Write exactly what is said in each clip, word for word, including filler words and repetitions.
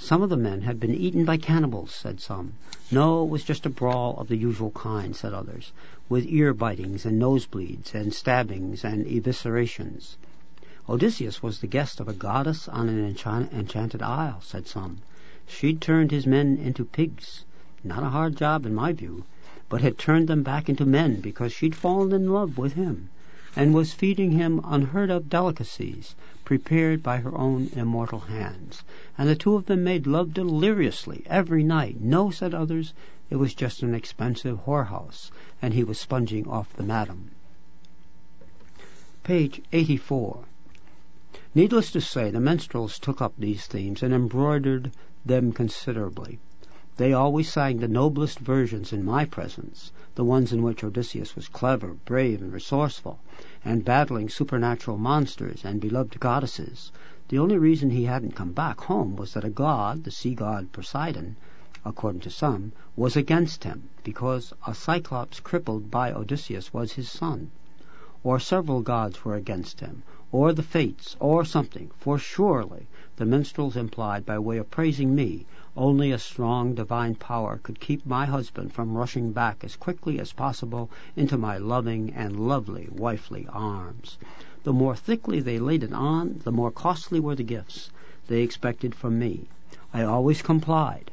Some of the men had been eaten by cannibals, said some. No, it was just a brawl of the usual kind, said others, with ear-bitings and nosebleeds and stabbings and eviscerations. Odysseus was the guest of a goddess on an enchant- enchanted isle, said some. She'd turned his men into pigs. Not a hard job in my view, but had turned them back into men because she'd fallen in love with him, and was feeding him unheard-of delicacies prepared by her own immortal hands. And the two of them made love deliriously every night. No, said others, it was just an expensive whorehouse, and he was sponging off the madam. Page eighty-four. Needless to say, the minstrels took up these themes and embroidered them considerably. They always sang the noblest versions in my presence, the ones in which Odysseus was clever, brave, and resourceful, and battling supernatural monsters and beloved goddesses. The only reason he hadn't come back home was that a god, the sea god Poseidon, according to some, was against him, because a Cyclops crippled by Odysseus was his son. Or several gods were against him, or the fates, or something, for surely, the minstrels implied by way of praising me, only a strong divine power could keep my husband from rushing back as quickly as possible into my loving and lovely wifely arms. The more thickly they laid it on, the more costly were the gifts they expected from me. I always complied.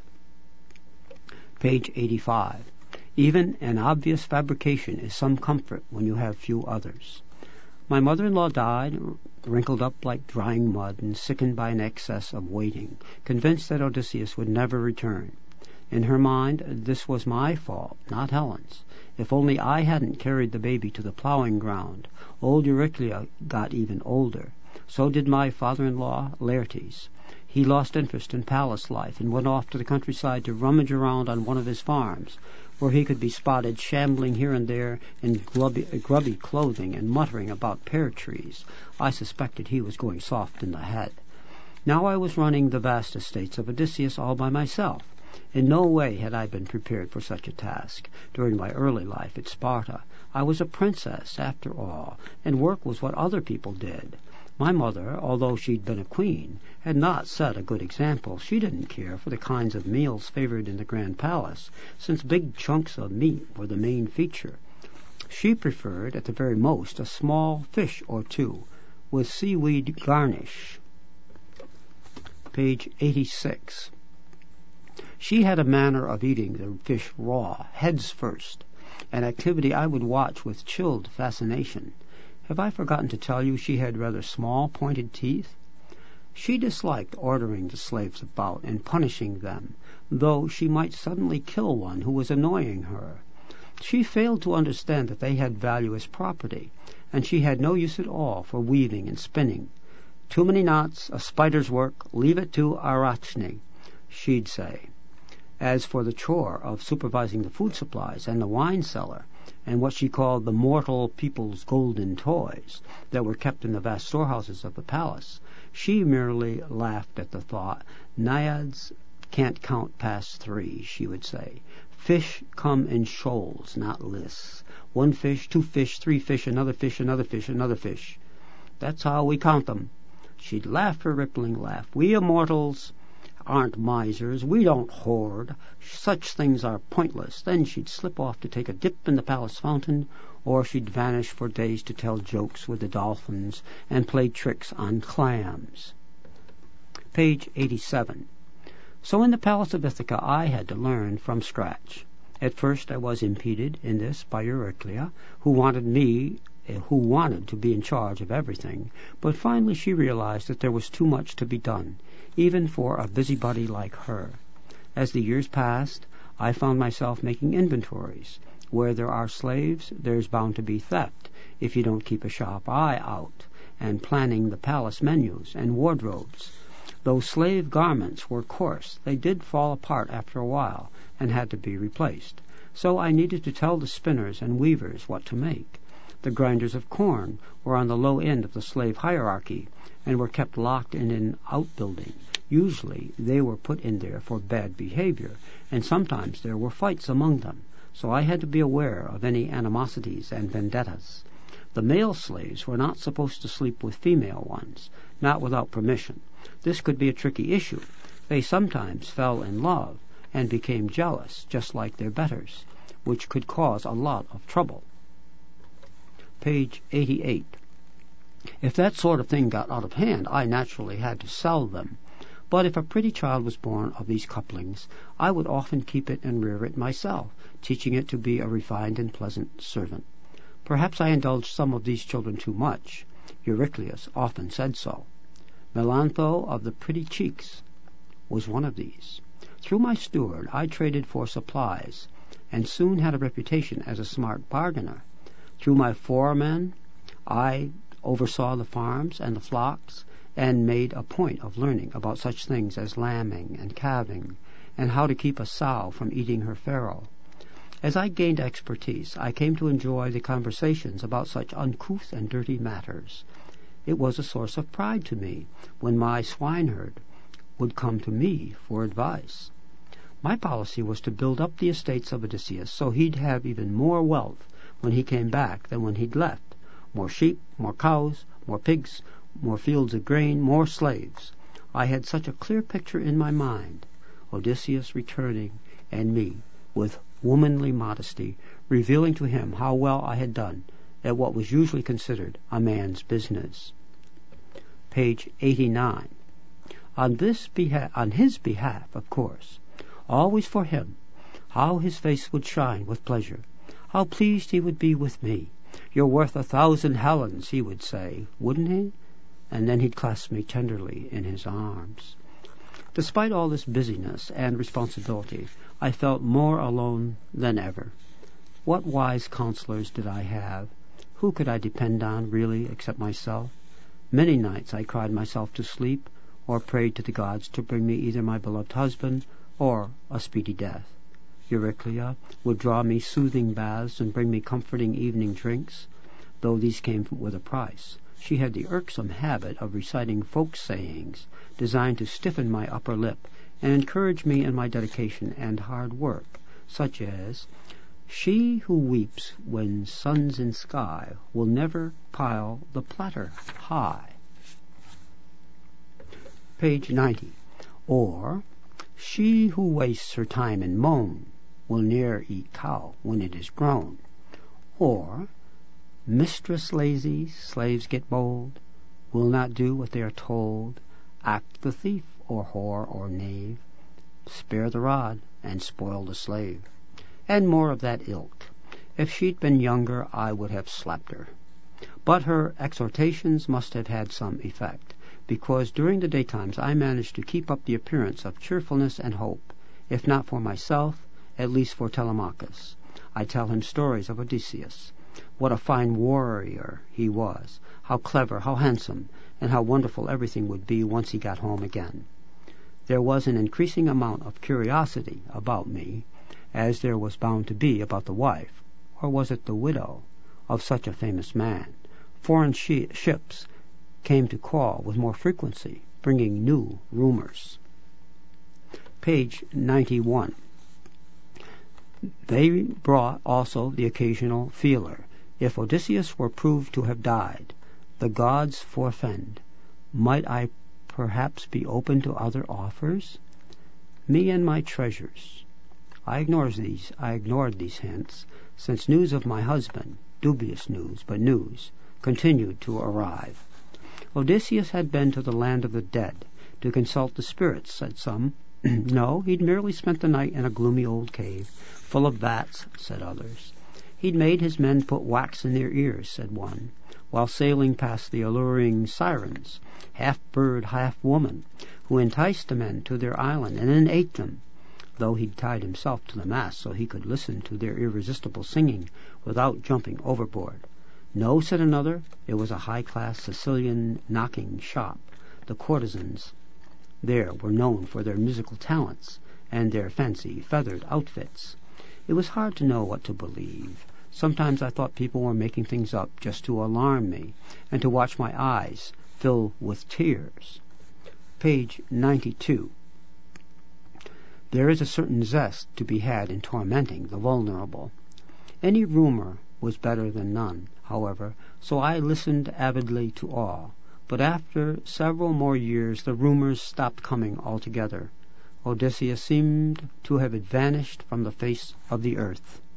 Page eighty-five. Even an obvious fabrication is some comfort when you have few others. My mother-in-law died, wrinkled up like drying mud and sickened by an excess of waiting, convinced that Odysseus would never return. In her mind, this was my fault, not Helen's. If only I hadn't carried the baby to the plowing ground. Old Euryclea got even older. So did my father-in-law, Laertes. He lost interest in palace life and went off to the countryside to rummage around on one of his farms, where he could be spotted shambling here and there in grubby, grubby clothing and muttering about pear trees. I suspected he was going soft in the head. Now I was running the vast estates of Odysseus all by myself. In no way had I been prepared for such a task. During my early life at Sparta, I was a princess, after all, and work was what other people did. My mother, although she'd been a queen, had not set a good example. She didn't care for the kinds of meals favored in the grand palace, since big chunks of meat were the main feature. She preferred, at the very most, a small fish or two, with seaweed garnish. Page eighty-six. She had a manner of eating the fish raw, heads first, an activity I would watch with chilled fascination. Have I forgotten to tell you she had rather small, pointed teeth? She disliked ordering the slaves about and punishing them, though she might suddenly kill one who was annoying her. She failed to understand that they had value as property, and she had no use at all for weaving and spinning. Too many knots, a spider's work, leave it to Arachne, she'd say. As for the chore of supervising the food supplies and the wine cellar, and what she called the mortal people's golden toys that were kept in the vast storehouses of the palace, she merely laughed at the thought. Naiads can't count past three, she would say. Fish come in shoals, not lists. One fish, two fish, three fish, another fish, another fish, another fish. That's how we count them. She'd laugh her rippling laugh. We immortals aren't misers. We don't hoard. Such things are pointless. Then she'd slip off to take a dip in the palace fountain, or she'd vanish for days to tell jokes with the dolphins and play tricks on clams. Page eighty-seven. So in the palace of Ithaca I had to learn from scratch. At first I was impeded in this by Euryclea, who wanted me who wanted to be in charge of everything, but finally she realized that there was too much to be done, even for a busybody like her. As the years passed, I found myself making inventories. Where there are slaves, there's bound to be theft, if you don't keep a sharp eye out, and planning the palace menus and wardrobes. Though slave garments were coarse, they did fall apart after a while, and had to be replaced. So I needed to tell the spinners and weavers what to make. The grinders of corn were on the low end of the slave hierarchy, and were kept locked in an outbuilding. Usually they were put in there for bad behavior, and sometimes there were fights among them, so I had to be aware of any animosities and vendettas. The male slaves were not supposed to sleep with female ones, not without permission. This could be a tricky issue, They sometimes fell in love and became jealous, just like their betters, which could cause a lot of trouble. Page eighty-eight. If that sort of thing got out of hand, I naturally had to sell them. But if a pretty child was born of these couplings, I would often keep it and rear it myself, teaching it to be a refined and pleasant servant. Perhaps I indulged some of these children too much. Eurycleus often said so. Melantho of the pretty cheeks was one of these. Through my steward I traded for supplies, and soon had a reputation as a smart bargainer. Through my foreman I oversaw the farms and the flocks, and made a point of learning about such things as lambing and calving, and how to keep a sow from eating her farrow. As I gained expertise, I came to enjoy the conversations about such uncouth and dirty matters. It was a source of pride to me when my swineherd would come to me for advice. My policy was to build up the estates of Odysseus so he'd have even more wealth when he came back than when he'd left. More sheep, more cows, more pigs, more fields of grain, more slaves. I had such a clear picture in my mind, Odysseus returning, and me, with womanly modesty, revealing to him how well I had done at what was usually considered a man's business. Page eighty-nine. On this beha- on his behalf, of course, always for him, how his face would shine with pleasure, how pleased he would be with me. You're worth a thousand Helens, he would say, wouldn't he? And then he'd clasp me tenderly in his arms. Despite all this busyness and responsibility, I felt more alone than ever. What wise counselors did I have? Who could I depend on, really, except myself? Many nights I cried myself to sleep, or prayed to the gods to bring me either my beloved husband or a speedy death. Euryclea would draw me soothing baths and bring me comforting evening drinks, though these came with a price. She had the irksome habit of reciting folk sayings designed to stiffen my upper lip and encourage me in my dedication and hard work, such as, "She who weeps when sun's in sky will never pile the platter high." Page ninety. Or, "She who wastes her time in moan will ne'er eat cow when it is grown." Or, "Mistress lazy, slaves get bold, will not do what they are told, act the thief or whore or knave, spare the rod and spoil the slave," and more of that ilk. If she'd been younger, I would have slapped her. But her exhortations must have had some effect, because during the daytimes I managed to keep up the appearance of cheerfulness and hope, if not for myself, at least for Telemachus. I tell him stories of Odysseus, what a fine warrior he was, how clever, how handsome, and how wonderful everything would be once he got home again. There was an increasing amount of curiosity about me, as there was bound to be about the wife, or was it the widow, of such a famous man. Foreign shi- ships came to call with more frequency, bringing new rumors. Page ninety-one. They brought also the occasional feeler. If Odysseus were proved to have died, the gods forfend, might I perhaps be open to other offers? Me and my treasures. I ignored these, I ignored these hints, since news of my husband, dubious news, but news, continued to arrive. Odysseus had been to the land of the dead, to consult the spirits, said some. No, he'd merely spent the night in a gloomy old cave, full of vats, said others. He'd made his men put wax in their ears, said one, while sailing past the alluring sirens, half bird, half woman, who enticed the men to their island and then ate them, though he'd tied himself to the mast so he could listen to their irresistible singing without jumping overboard. No, said another, it was a high-class Sicilian knocking shop. The courtesans there were known for their musical talents and their fancy feathered outfits. It was hard to know what to believe. Sometimes I thought people were making things up just to alarm me and to watch my eyes fill with tears. Page ninety-two. There is a certain zest to be had in tormenting the vulnerable. Any rumor was better than none, however, so I listened avidly to all. But after several more years the rumors stopped coming altogether, Odysseus seemed to have vanished from the face of the earth.